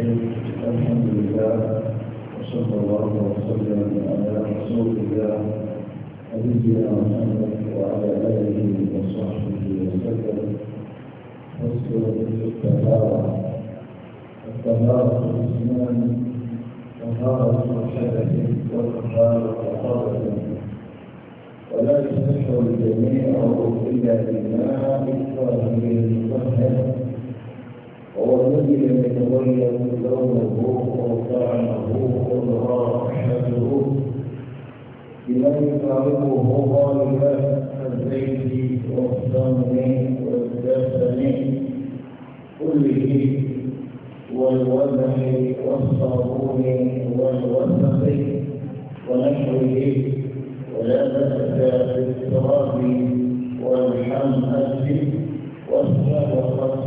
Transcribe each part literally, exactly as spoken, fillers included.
الحمد لله وصلى الله وسلم على رسول الله نبينا محمد وعلى آله وصحبه وسلم. فصل الطهارة. الطهارة قسمان: طهارة حدث وطهارة حدث، ولا يصح الجميع إلا بالماء الطاهر المطهر، وهو الذي لم يتغير لونه وطعمه ورائحته بما يفارقه غالبا الزيت والسمن والدسم كله والوضع والصابون والوسخ ونحوه، ولا بأس بالتراب والحمأة والسبقة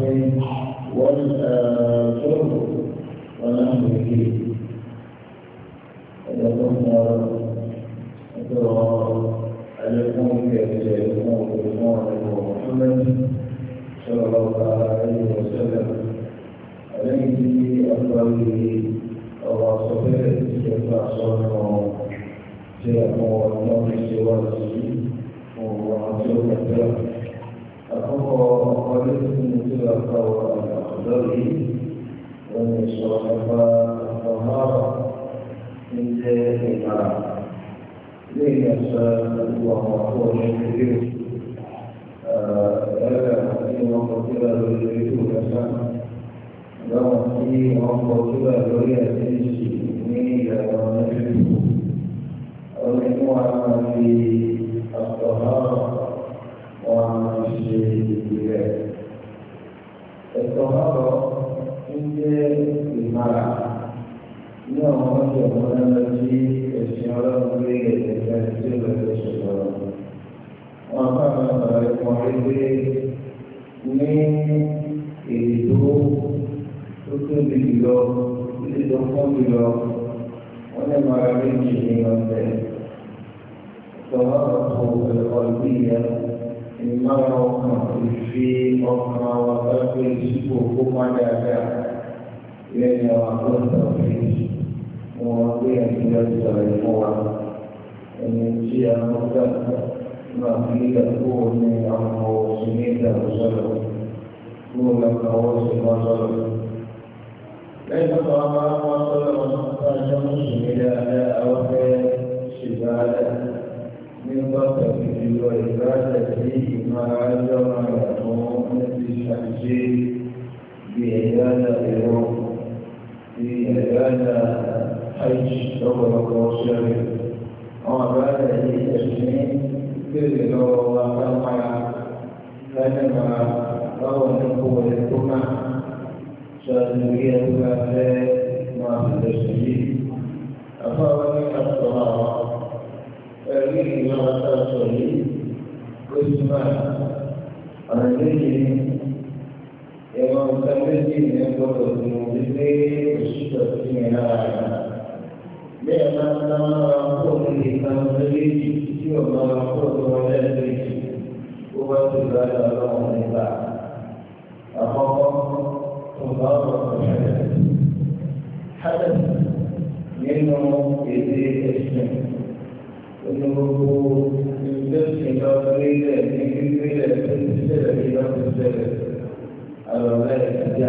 والآجر ونحوه. إذا كنا نترى عليكم كيفكم بإخوانكم محمد صلى الله عليه وسلم عليه أفضله وصفه استغفار صلاه سيكون الله سواه وعطيه الكلام أخوه قالتكم تلقى الأخضر ومن صحفة الطهارة من ذلك ليه يسأل وهو يشكر ألا في وقتها للرجل الأسان لو في وقتها للرجل ميلا ونجده ونجمع في الطهارة وعن الشيء. الطهارة عند المرأة إنه يكون الذي يشعر به التكسير والشعور، وكان يقول من itu itu video itu dokter video mana mari ini nanti Taharatu al-qalbiyah imamah fi makna wa qalbi sibu kumadaga yang awal tauhid mewakili yang tidak bisa dimuat ini siang muda mafidah kuhni amau sinida usalu kuhlah kawal simasalu lain pertama masalah masalah sinida ada awal sibadah minta terkejut ibadah di mana yang disaksi biada ero biada haji atau kosher orang ada di sini kalau orang mana kerana bahawa tempoh yang punah sendiri ada masih sendiri apa yang terjadi ini adalah solusi kesemuanya. Ada ini yang terjadi yang berlaku di sekitar sini ada. Memang nama orang ini kalau terjadi juga orang orang yang terjadi. Ubat juga orang kita. Apa pembawa hadas. Hadas minum ini esmen. Menurut industri kawasan ini, kita tidak bisa berjalan. Kalau ada kerja,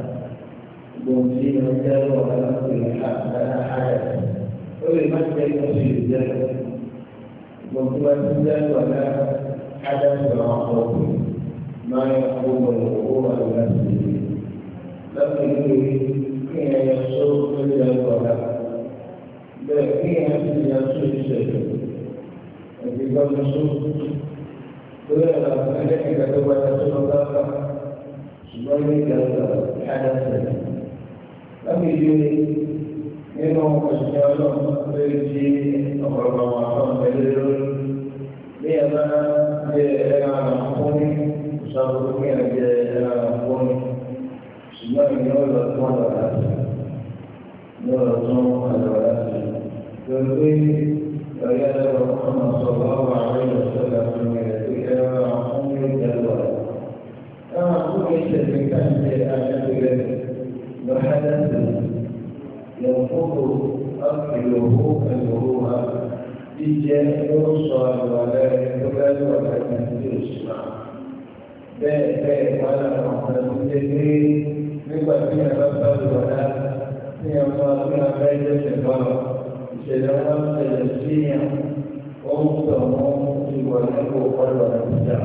mungkin kerja orang tidak ada. Oleh macam itu saja. Mungkin kerja orang ada seorang mana pun orang nasi. Tapi ini yang suruh kerja orang. Ini yang suruh kerja. Jika masuk, berada ada kita kepada saudara sebagai dalam hadasnya. Tapi ini memang sejarah dari orang-orang beliau dia adalah dia adalah poni, usahanya dia adalah poni. Semua ini adalah semua adalah semua adalah jadi ayat Muhammad sallallahu alaihi wasallam mengatakan ummi jalwal. Aku ini ceritakan ayat ini وحدث ينقض أكله الوضوء بجانب الصلاة ولا يقبل ولا ينزل الصلاة bẹ́ẹ̀ bẹ́ẹ̀ wà lára ọ̀nà tó ṣe pé nígbà tí a bá bá lò wá tí a máa fi abẹ́ ẹ̀jẹ̀ bá ìṣẹ̀lẹ̀ wọn ṣẹlẹ̀ sí yàn ó ń sọ wọn ìwà nípò ọ̀dọ̀ àtijọ́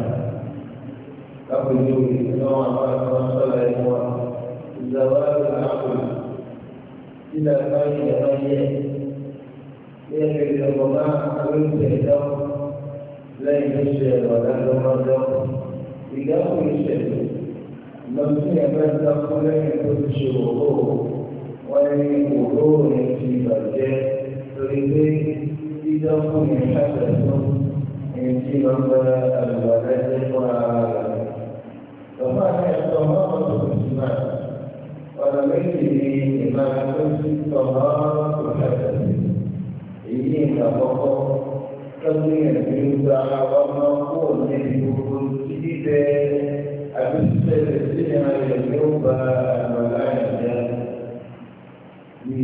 lápẹjọ ìnáwó àwọn sọ̀rọ̀ ẹ̀wọ̀n ìjọba àpò ìdá báyìí ẹ̀rọ yẹ bí ẹ̀rọ ìjọba máa ń gbé ìjọ lẹ́yìn tó ṣe ẹ̀rọ dájọ́ ìdáhùn ìṣẹ̀lẹ̀ lọ́sí ẹgbẹ́ ìdákúnlẹ́yìn tó ti ṣe òwò wọ́n ní òwò rẹ̀ ti bàjẹ́ lórí pé dídákùn yẹn ṣàtẹ̀tún ẹni tí wọ́n gba àlùbọ̀dá jẹ́ fún ara rẹ̀. Lọ́pàá ní ẹ̀sọ́ ọmọ tó ti sì máa ọ̀nà méjì ní ìmáa tó ti tọ̀nà tó ṣàtẹ̀tún. Èyí ìgbà àkọ́kọ́ lọ́sí ẹ̀sìn gba ọmọ kúrò níbi gbogbo bẹ àbísẹ sí ayé ní ó gba àgbàlá ìjà ní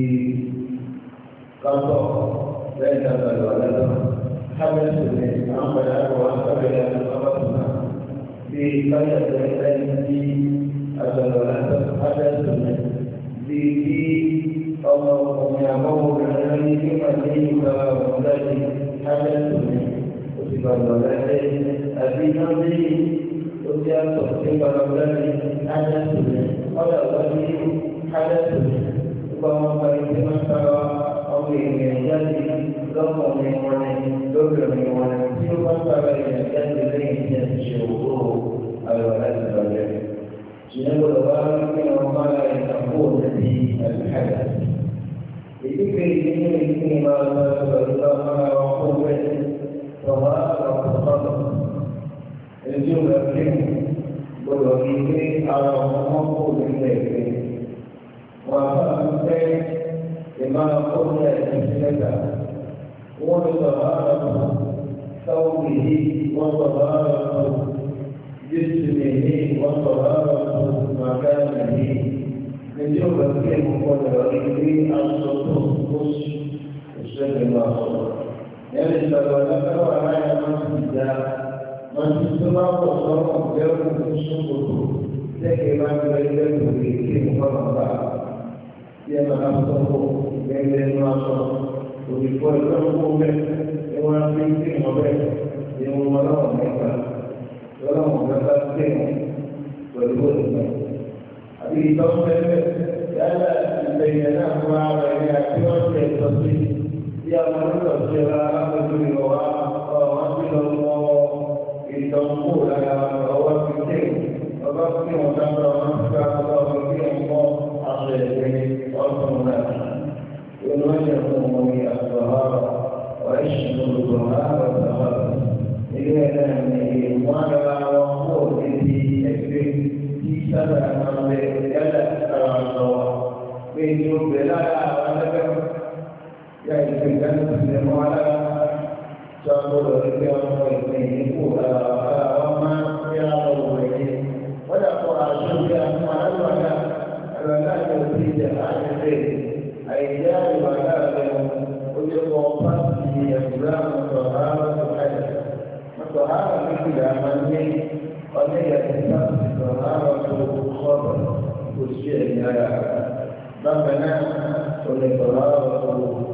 kápọ̀ lẹ́yìn àgbàlá lọ́dọ̀ hábẹ́sì ní àwọn ọ̀dà àwọn àgbàlá àbátúnà bí káyọ̀ lẹ́yìn tí àgbàlá lọ́dọ̀ hábẹ́sì ní bí bí ọmọ ọkùnrin àbọ̀wọ̀ obìnrin ní nígbà tí ìgbà ọ̀dà ní hábẹ́sì ní oṣù gbàgbọ́ lẹ́yìn àbí náà bí dia seperti kalau berani ada sudah, ada lagi ada sudah. Bahawa bagi masalah orang yang jadi orang yang mana, orang yang mana, siapa masalah yang jadi ini yang syukur adalah sebagainya. Jika berlalu dengan masalah yang takut jadi al-hadas. Itu kerana ini masalah sebagai orang kuat, orang orang Jadi berarti boleh ini kalau mampu dengan wahai kita lima pun yang kita, orang berharap tahu ini, orang berharap jisim ini, orang berharap makan ini. Jadi berarti boleh ini asal terus sesuai dengan yang disebutkan kalau orang yang tidak masih semua orang yang bersungguh sekian banyak yang berada dia mengambil yang masuk di dalam kumpulan yang masih mobil yang mana mereka dalam mereka berbuat. Abi tahu ada bayangan bahwa ini aktor seperti dia menurut sejarah betul bahwa masih dalam التنقل على رواب الدين وبقي وتمر ونفسك الله فيه الله عشرين وأرضنا ونوجههم الطهارة وعشق الطهارة والطهارة إلى أنه وعلى وقول في أكبر في سبع مرات يلا على الصواب بين يوم بلا ونكر يعني في الجنة المعلى Satu dari orang ini pula orang yang berbeda. Pada orang yang mana mana adalah yang tidak ada. Ayat mana yang untuk kompas yang dalam Tuhan Tuhan. Tuhan tidak mandi. Oleh yang kita Tuhan untuk khabar usia yang ada. Bagaimana oleh Tuhan untuk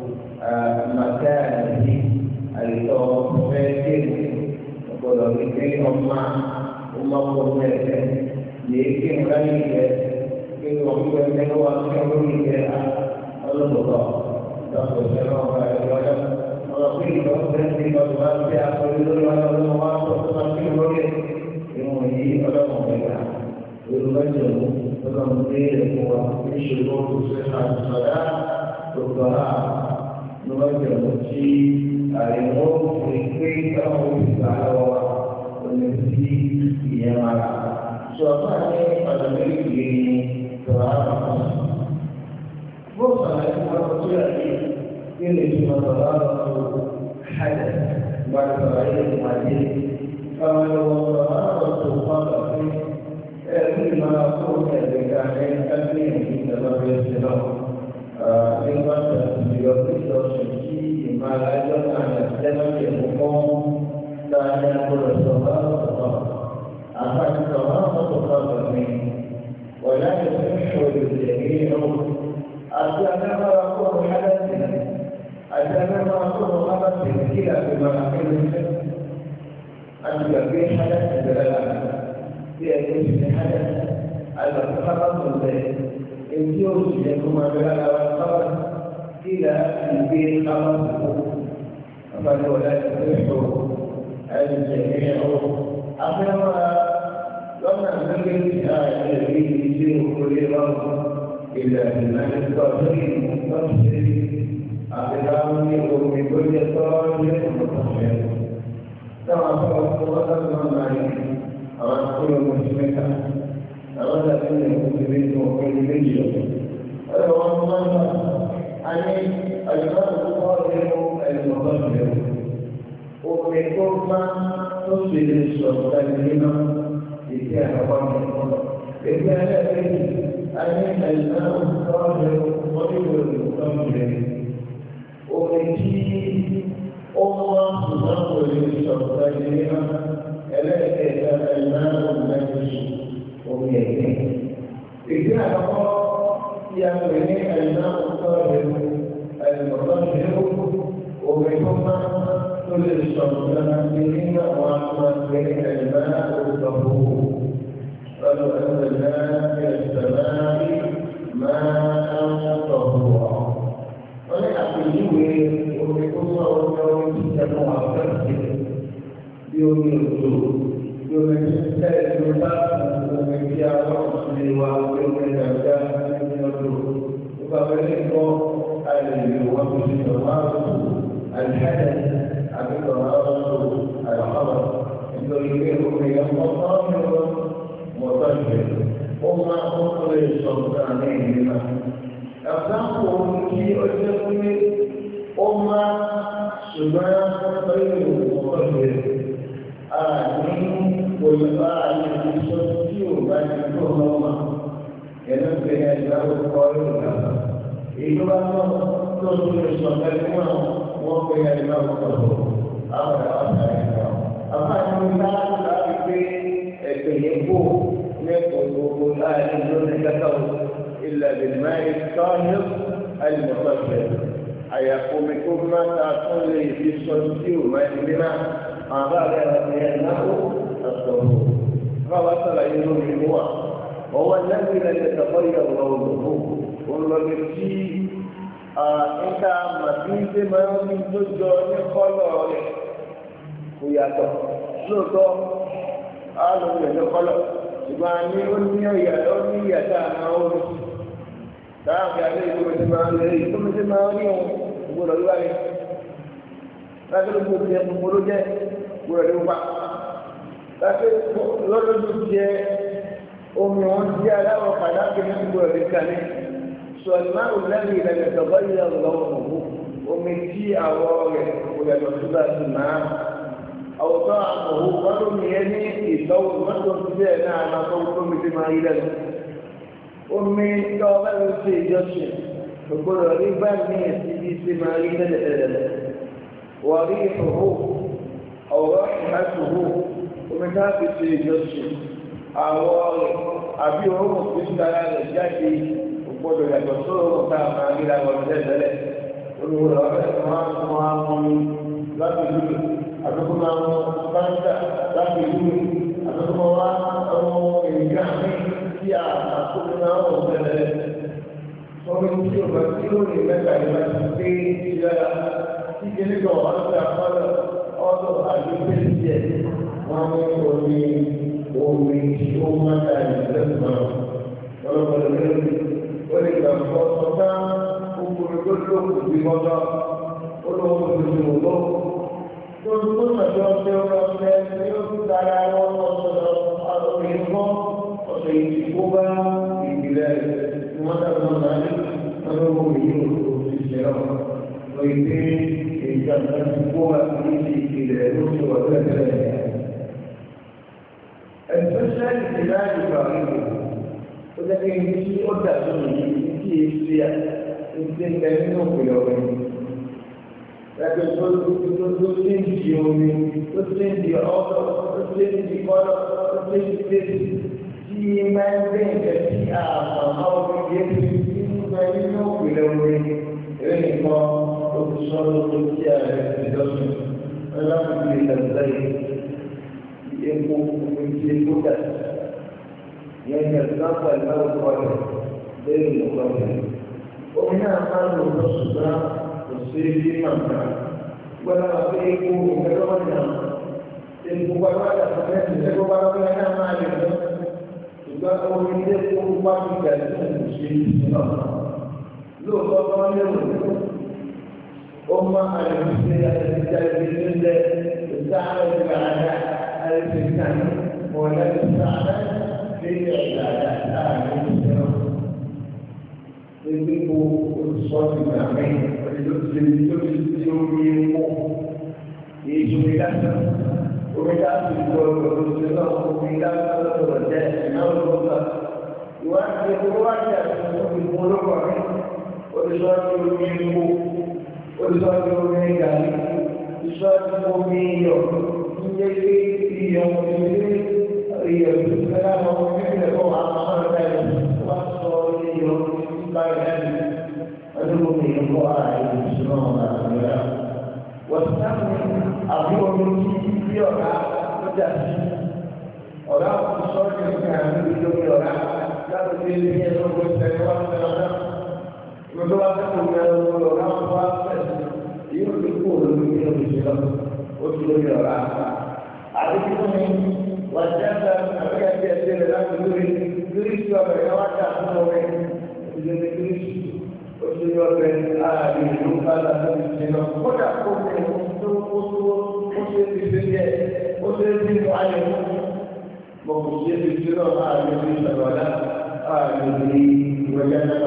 makan ini. Alito mungkin kalau kita rumah rumah bermegah, jadi lagi ke kita orang yang luar yang bermegah, Allah berkata, tak berserak orang orang kita berhenti berbuat siapa itu orang orang orang seperti orang ini orang orang orang jauh orang mungkin orang isu sehat saja berdoa mengajar si Alimul Fikri kamu kalau menjadi yang mana suasana pada diri ini terang. Bukan kalau terjadi ini cuma terang hadas pada orang majlis. Kalau orang bersuara ini, eh mana pun yang dikatakan ini kita sebagai sebab lingkungan dan biologi sosial Himalaya dan jangan dihukum dan yang bersabar akan sabar sabar ini. ولا يصح الجميع أتانا ما يكون حدث أتانا ما يكون حدث كلا بما أقل أن يكون حدث بلغة في أي حدث الخبر الذي إن يوجد يكون بلغة والخبر إلى البيت خبر فهو لا يصح الجميع أتانا لما نجد آية الذي يصير كل رب إلا بما يستطيع مستشفى أقدام يقوم بكل طالب مستشفى كما قال الله عليه أن كل مسلمة أراد أن يكون وكل مجد ولو الله أن الإمام الطالب المستشفى ومن ما تصل الصلاة إذا أردنا إذا لم أن الماء الطاهر طيب المطهر ومجيء الله تنقل للشرطين ألا إذا الماء النجس وميته إذا أردنا يمنع الماء الطاهر المطهر ومنهما كل الشرطين وأما بين الماء الطهور فلو أنزلنا من السماء ماء طهورا ولأقله وبكل وجود تجمع فرسه يوم الوجود يوم الإنسان يبقى ومن جاء رسل ويوم الأبدان من الوجود وفبرئه الوقت الغارب الحدث عن الغارب الخبر يريده يقطع مطهر وما أخر السلطانين أخذوا في أجل أمة سبحان غير مطهر آمين والآن يستطيع أن يكون ينبغي أن يكون إذا تصل السلطان وقيل الإمام الطهور أمر أمر أمر الله يحبه يقول الآن دون ذكر إلا بالماء الطاهر المطهر أيقوم ثم تقول لي في الصدق ما بما ما بعد أنه الطهور فوصل إليه هو وهو الذي لا يتغير لونه والذي أنت مسيح ما يمكن تجوني خلاه ويأتي لوطو قالوا له خلاه ṣùgbọ́n a ní ó ní ọ̀yà ó ní ìyàtọ̀ àwọn orí táwọn fi àlẹ́ ìlú ti máa ń lè rí tó mi ti máa ń rí òun gbọdọ̀ wíwá rẹ̀ láti ló gbọdọ̀ jẹ gbogbo ló jẹ gbọdọ̀ ló wá láti lọ́dọ̀ tó jẹ omi wọn di aláwọ̀ pàdákì ní gbọdọ̀ lè kàlẹ́ sọ̀lá òlẹ́rìí ìrẹ̀lẹ̀ tọ̀gbọ́ yẹ lọ́wọ́ omi tí àwọ̀ rẹ̀ gbọdọ̀ tó bá ti máa àwùjọ àmọ̀wò wọ́n mi yẹn ní ìtọ́wò mọ́tò síbẹ̀ náà máa tọ́wọ́ tó mi ti máa yí lẹ́nu. Omi tó bẹ́ẹ̀ ṣe ìjọsìn gbogbo rẹ̀ rí bá mi ìsibí ṣe máa rí tẹ́lẹ̀tẹ́lẹ̀. Wà rí ìfòwò ọ̀rọ̀ ìhàtòwò omi tá a fi ṣe ìjọsìn àwọ̀ rẹ̀ àbí òórùn tó ń dára rẹ̀ jáde gbogbo yàtọ̀ sóòrùn tá a máa rí láwọn tẹ́lẹ̀tẹ́lẹ̀. Olùwòrán ọ̀rẹ́ kan máa ń fún wa mọ́ mi láti lùlù. Àtọ́kùn máa ń báńkà láti ìlú àtọ́kùn wá àwọn ènìyàn ní tí a àkókò náà wọ̀ bẹ̀rẹ̀. Wọ́n ní tí o bá tí ó lè mẹ́ta ìgbà tí pé ìyára tí kìíní kan wà lórí àpárá ọ̀dọ̀ àdúgbò díẹ̀ wọ́n ní omi omi tí ó máa ta ìlú náà. Lọ́lọ́pọ̀lọ́ lórí ó lè gbà fọ́ ọ̀tá gbogbo ìgbésókò bí wọ́n lọ ó lọ́wọ́ tuntun lọ́wọ́. Tuntun ọjọ́ tí ó lọ fẹ́ tí ó dára wọn lọ́sọ̀rọ̀ àwọn ìfọ́ ọ̀sẹ̀ ìdìbò bá ìpìlẹ̀ ìmọ̀tàkùn náà ní ọlọ́wọ́ yìí ó ti ṣe ọ́. Lọ ìpè ìjàmbá ìdìbò bá ní ìpìlẹ̀ ló ṣe wà lẹ́sẹ̀. Especially the night of our people. So that means ó dà sórí yìí. kí èsì ìdí ń bẹ nínú òpìlẹ̀ ọ̀rẹ́ ẹgbẹ́ tó tó tó ti ń di omi tó ti ń di ọ̀dọ́ tó ti ń di kọ́lọ́ tó ti ń di tẹ́sí tí máa ń gbé ìjẹ́ sí àmọ́ ọ̀gbìn yẹn ti ń bẹ nínú òpìlẹ̀ ọ̀rẹ́ ẹ̀rẹ́ nìkan ó ti sọ́dọ̀ tó ti ààrẹ ìjọsìn ọlọ́run ti lè tẹ̀lé epo omi ti epo dà yẹn ní ẹ̀sán pẹ̀lú ọ̀pọ̀ rẹ̀ lẹ́yìn ìlọ́pọ̀ rẹ̀. Omi náà máa ń lò lọ ṣùgbọ́n kò sí ibi màmá. Gbọ́dọ̀ wà pé epo ìgbẹ́lọ́wọ́ náà epo wá wá dà fún ẹ̀sìn ẹ̀kọ́ wá wá náà máa lè lọ. Ṣùgbọ́n omi ilé epo wá fi gbà sí kò sí ibi náà. Lóòótọ́ tó ń lérò ó máa àlejò sí àtẹ̀síjà ibi nílẹ̀ ìsáàlẹ̀ ìgbàlódé àlejò ìkànnì wọ̀lẹ́ ìsáàlẹ̀ lẹ́yìn ìgbàlódé láàrin ìṣẹ́nà. Ebi ko olùsọ́ọ̀tì gbàgbé ọdún tó ti tó ti ti omi mú èyí omi lásán omi lásán ìlú ọ̀dọ̀ olùsọ́ọ̀tì náà omi lásán lọ́dọ̀ jẹ́ ìnáwó lọ́dọ̀. Ìwádìí epo wájú àti omi mú olóko mi olùsọ́ọ̀tì omi mú olùsọ́ọ̀tì omi gàlí olùsọ́ọ̀tì omi iyọ̀ nílé iyọ̀ nílé iyọ̀ tó fẹ́ láwọn ọmọ kékeré kọ́ àwọn ọmọ rẹ̀ wá sọ iyọ̀ báyìí ọdún mi ń bọ́ ààyè ìṣúná àgbẹ̀rẹ̀ wọ́n sábà àbí omi bí ọ̀rá lọ́jà sí ọ̀rá sọ́ọ̀tì ní àmì lórí ọ̀rá láti fi ní ẹ̀rọ ìṣẹ̀lẹ̀ wá sí ọ̀rá ìgbésẹ̀ wá sí ọ̀rá lórí ọ̀rá wá sí yóò fi kú olórí ní òṣìṣẹ́ ó ti lórí ọ̀rá àdéhùn mi wà jẹ́ àbẹ́yẹ bí ẹ̀jẹ̀ rẹ̀ láti lórí lórí sí ọ̀rẹ́ yẹn wá dà fún ọ̀rẹ́ ìdílé kristu oṣù yọ̀bẹ ààrẹ ìlú kálá lórí ìṣẹ̀lẹ̀ kódà kó ní ohun tó kó tó ó ṣe é fi ṣe yẹ ó ṣe é fi mú ayé mọ kò ṣe é fi ṣe náà ààrẹ ìlú ìṣàlọ́lá ààrẹ ìlú ìwẹ̀lẹ́ náà.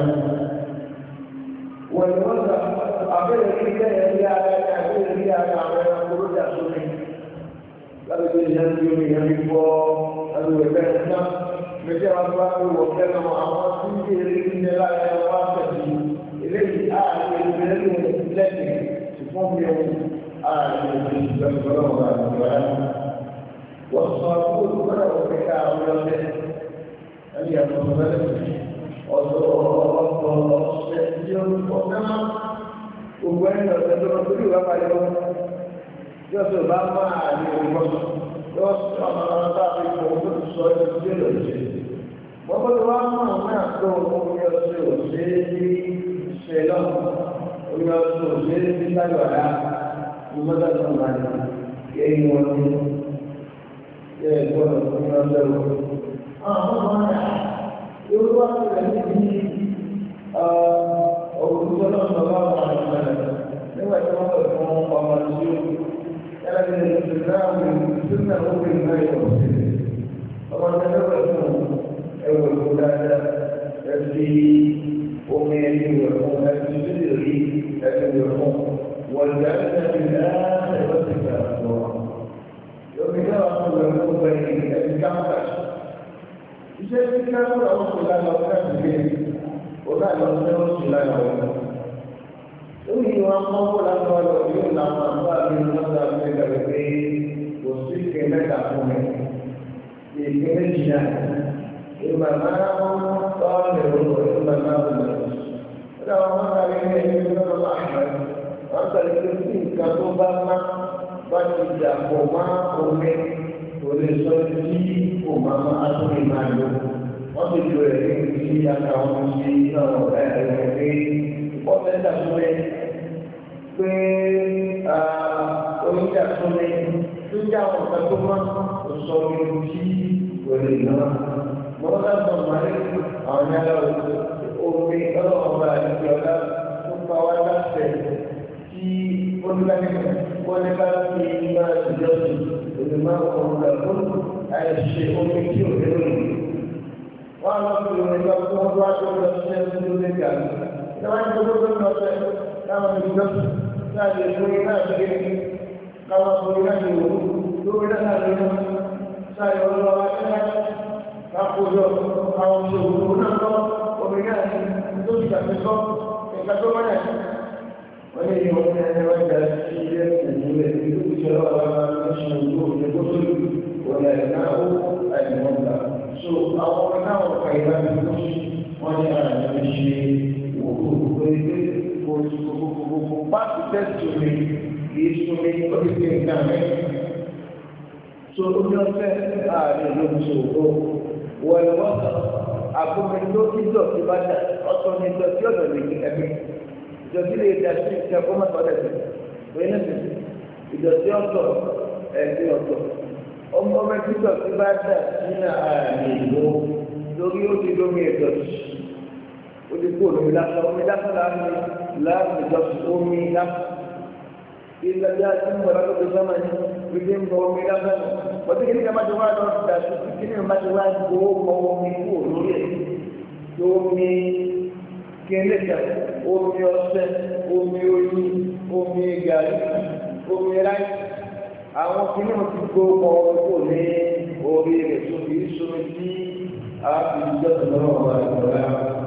wọ́n ní wọ́n sọ abẹ́rẹ́ kí lẹ́yìn rí ara ní abẹ́rẹ́ rí ara àwọn ẹranko ló dà sómi lábẹ́rẹ́ ìyẹn tí omi yẹn fi bọ́ ẹlòmíràn náà. Mẹjẹ wa tó wá pé wọ́n fẹ́ lọ àwọn tí ń bèrè ní lára ẹ̀ wá tẹ̀sí eléyìí ààrẹ ìgbẹ́lẹ́ lẹ́sìn ṣùgbọ́n mi ò ààrẹ ìgbẹ́lẹ́ ìgbẹ́lẹ́ ọ̀gá ìgbẹ́lẹ́. Wọ́n sọ àkókò tó gbọ́dọ̀ wọ́n fẹ́ ká àwọn ọ̀sẹ̀ ẹni àtọ̀ ọ̀sẹ̀ ọ̀sọ̀ ọ̀sọ̀ ọ̀sẹ̀ tí ó ọ̀sẹ̀ máa gbogbo ẹni ọ̀sẹ̀ tó lọ sórí ìwà palẹ̀ wọn. Yóò sọ bá máa ní olùkọ́sọ̀ yóò sọ ọmọ ọmọ bá fi kọ̀ ọ́ tó sọ ẹ̀ tó dé lọ́sẹ̀. Wọ́n bọ́ wá mọ̀ náà tó omi ọ̀sẹ̀ òṣè ní ṣe lọ́wọ́ omi ọ̀sẹ̀ òṣè ní sáyọ̀ àdá ìmọ̀tà tó ń bá ní kéyìn wọn ní yẹ ìgbọ́dọ̀ omi ọ̀sẹ̀ wò. Àwọn ọmọ náà yóò wá sílẹ̀ níbi òkúta náà sọ bá wọn àti ìmọ̀lẹ̀ nígbà tí wọ́n bẹ̀ fún ọmọ tí ó yára ní ìṣẹ̀lẹ̀ náà wí sínú àwọn obìnrin náà yọ̀ sí ọmọ tí wọ́n bẹ̀ fún ẹwọ ìwọ dáadáa ẹbí omi ẹni ìwẹ fún ẹbí sílẹ̀ rí ẹbí ìwẹ fún wọ́n ìgbà ẹbí náà ẹ̀rọ ti gbà lọ. Yomi náà wọ́n fún ẹbí fún ẹbí ẹbí káńtà. Iṣẹ́ tí káńtà wọ́n fi lánàá ọ̀gá ìgbé ọ̀gá ìlọsẹ̀ wọ́n fi lánàá ọ̀gá. Lórí wọn kọ́ kó lánàá ọ̀gá yóò náà máa bá mi lọ́sà mi gbàgbé pé kò sí kẹ́mẹ́ta fún mi. Ìgbẹ́ jìnnà. Ìgbà máa ń tọ́ lẹ́rọ ìgbà máa ń lọ. Ọ̀dà wọn máa ń rí ẹni tó lọ́wọ́ máa ń bẹ̀rẹ̀. Wọ́n tẹ̀lé pé kí nǹkan tó bá má bá ti dà pọ̀ máa omi kò lè sọ sí kò máa máa tó lè máa lò. Wọ́n ti lo ẹ̀rí sí àtàwọn sí náà ọ̀rẹ́ ẹ̀rọ pé ìfọ́fẹ́ dàtúmẹ̀ pé oníjà tó lè tó já àwọn ọ̀gá tó máa ń sọ omi sí òlè náà. Wọ́n bá sọ màálí àwọn yàrá omi ọlọ́ọ̀bá àti ọ̀dà tó pa wá láṣẹ tí oníkàkẹ́ wọ́n ní bá fi máa ṣèjọ́sìn òní máa kọ̀ ọ̀gá fún àìṣe omi tí ò lérò yìí. Wọ́n á lọ sí omi lọ fún ọdún àjọ lọ sí ẹni tó lé gà. Ìjọba ní gbogbo tó ń lọ sẹ́ láwọn ìjọsìn náà lè fún iná ìgbé káwọn fún iná ìwò lórí náà lè mú sáyọ ọlọ́wọ́ akẹ́kọ̀ọ́. àkójọ àwọn ìṣòro náà lọ omi náà ní tó ti dàbí sọ ìgbà tó wọ́n yà wọ́n ní ìwọ̀n ní ẹni wọ́n jà sí ilé ìdílé ìlú ìṣẹ̀lẹ̀ ọ̀la national group ní kótó wọ́n yà ní náà ó àìmọ̀ gbà so àwọn ọmọ náà wọ́n kà ìlà ní kótó wọ́n ní àná ní ṣe òkú lórí pé kò gbogbo pàṣẹ tẹ́sítì omi kì í sunmi lórí pé nǹkan mẹ́rin so omi ọ̀fẹ́ ààrẹ ló ń ṣòro wọ́n ni wọ́n sọ àbúmi tó kí dọ̀tí bá dà ọ̀tọ̀ ní dọ̀tí ọ̀dọ̀ lè ní ẹ̀mí ìdọ̀tí lè dà sí ìṣẹ́ kó má sọ̀rọ̀ ẹ̀sìn wọ́n ní ẹ̀sìn ìdọ̀tí ọ̀tọ̀ ẹ̀sìn ọ̀tọ̀ ọmọ ọmọ tí dọ̀tí bá dà sínú ààrẹ ìlú lórí ó ti lómi ìdọ̀tí ó ti kó omi lásán omi lásán láàrin láàrin ìdọ̀tí omi lásán ilẹ̀ bí a ti ń bọ̀rọ̀ lóde sọ́mà ní wípé ń bọ omi lásán wọ́n ti kí ní ká má ti wá lọ dà sí kí ní má ti wá gbowó mọ omi kú lórí ẹ̀ tó omi kẹlẹ́kà omi ọṣẹ omi oyin omi gàrí omi ráì àwọn kìíní wọn ti gbowó mọ omi kú ní orí rẹ̀ tó fi sómi tí a fi jọ́ ìjọba wà lọ́wọ́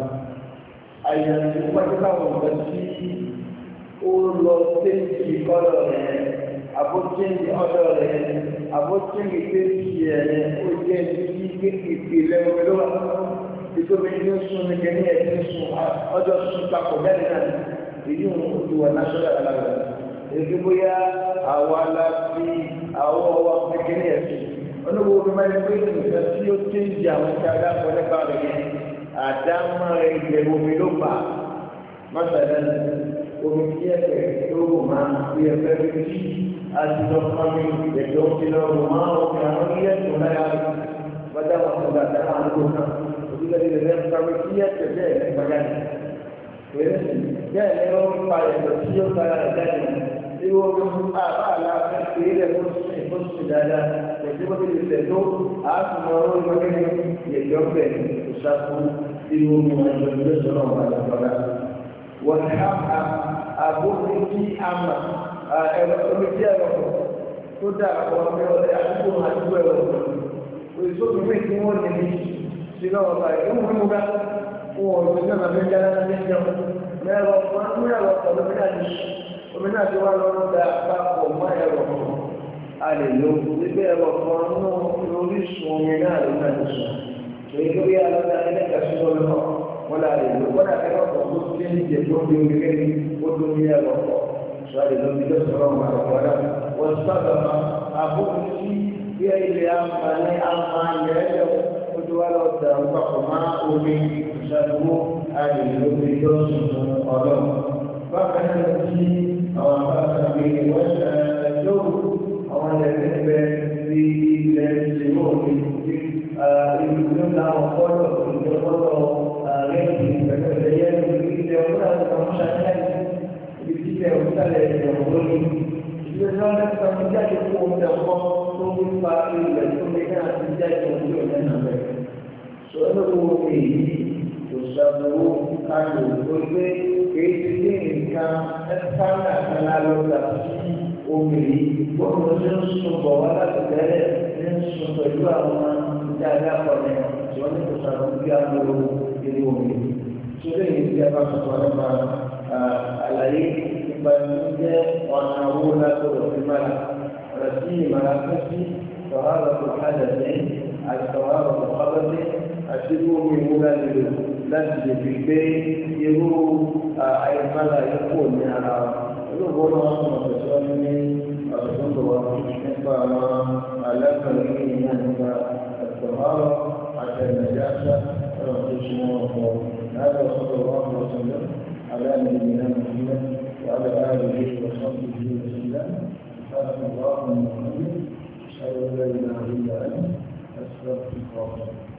àyànjú wájú káwọn ọ̀gá tí ó lọ séèjì kọ́lọ̀ rẹ̀ àbójẹ́ni ọ̀dọ̀ rẹ̀ àbójẹ́ni séèjì rẹ̀ ó jẹ́ ní ìpìlẹ̀ omi ló wà ìtòmí ní sùn ní kẹ́ni ẹ̀ ní sùn ọjọ́ sùn papọ̀ bẹ́ẹ̀ náà èyí ń wọ national alága èyí bóyá àwọn aláfi àwọn ọwọ́ kékeré ẹ̀ sùn olówó omi máa ń gbé ìgbà tí ó séèjì àwọn tí a dá pọ̀ nípa rẹ̀ yẹn àdámọ́ rẹ̀ ìgbẹ̀rù omi ló fà mọ́tàlá omi tí ẹ̀fẹ̀ tó wò máa fi ẹ̀fẹ̀ fi tí a ti lọ fọ́nmi ẹ̀jọ́ ti lọ wò máa wọ́n fi àwọn ilé ẹ̀sùn láyà bàtà wọn kò gbà dáná àdúgbò náà òbílẹ̀ ilẹ̀ rẹ̀ fọ́nmi tí ẹ̀fẹ̀ bẹ́ẹ̀ ní gbàgbà ní. bẹ́ẹ̀ ni wọ́n fa ẹ̀fẹ̀ tí ó fara rẹ̀ jáde tí wọ́n fi fún àbá àlàáfẹ́ pé ilẹ̀ tó sùn tó sùn dáadáa pẹ̀lú bó ti lè tẹ̀ tó àásùnmọ̀ owó ìgbàgbé ìyẹ̀jọ́ bẹ̀ ìṣàkóso tí wọ́n mú ẹjọ́ ìgbésọ̀rọ̀ wà lọ́dọ̀ọ́dá. والحق أبوه في أما أمتي أبوه تدع وأمي أبوه أبوه ويسوق منك مول نبي سلام الله يوم مبا ومن من جانا من يوم ما يوم ما يوم من أجل ومن أجل الله دعاء وما يوم على اليوم لبي وقانو يوريش ومن أجل الناس ويقول يا الله إنك سلام الله ولا يلو ولا كلام مسلم يجوم بيومين ودنيا وقت شاهد النبي صلى الله عليه وسلم والصدق أبوه في أيام أنا أمان يلو ودوال الدم فقما أمي شدو أهل اليوم الله فكان الذي أمر به وشدو أو الذي في الجمهور يقولون له قول يقول lẹ́yìn ìgbàgbọ́ ẹ̀yẹ ìdílé ọ̀gá àwọn ṣàkíyèsí ìdílé ọ̀gá ẹ̀yẹ òwúrọ̀ ìdílé ọ̀gá ẹ̀yẹ jáde fún oúnjẹ ọkọ tó ń fa ilẹ̀ tó lé náà ti jáde òwúrọ̀ ọ̀gá náà bẹ̀. sọ́dọ̀ wo èyí kò ṣàbẹ̀wò ayò tó gbé èyí ti dé nǹkan ẹ̀fáàlà kan lálọ́gbà sí omi yìí gbọ́dọ̀ ṣe ń sùn bọ̀ wá láti bẹ̀rẹ̀ ń sùn pẹ̀lú àwọn ìdájá pọ̀lẹ̀ tí wọ́n ní kò ṣàbẹ̀wò bí a lò ilé omi sórí èyí tí a bá sọ̀rọ̀ nípa àlàyé nípa ìjẹ́ ọ̀nà owó látọ̀rọ̀ sí mara ọ̀rọ̀ sí ìmọ̀ra fún sí sọ̀hárọ̀ tó hádà sí àti sọ̀hárọ̀ tó kọ́lọ́ sí àti irú omi ìwúrà lílo láti lè fi gbé irú àìsàn àyẹ̀kọ́ ní ara olóògbé náà sọ̀rọ̀ tẹ̀síwájú ní ọ̀sẹ̀ tó ń bọ̀ wá nípa àwọn alákàlẹ̀ ìyẹn nípa sọ̀hárọ̀ àti ẹ̀nàjáṣá هذا صلى الله عليه وسلم على نبينا محمد وعلى اله وصحبه وسلم سبحانك اللهم وبحمدك اشهد ان لا اله الا انت استغفرك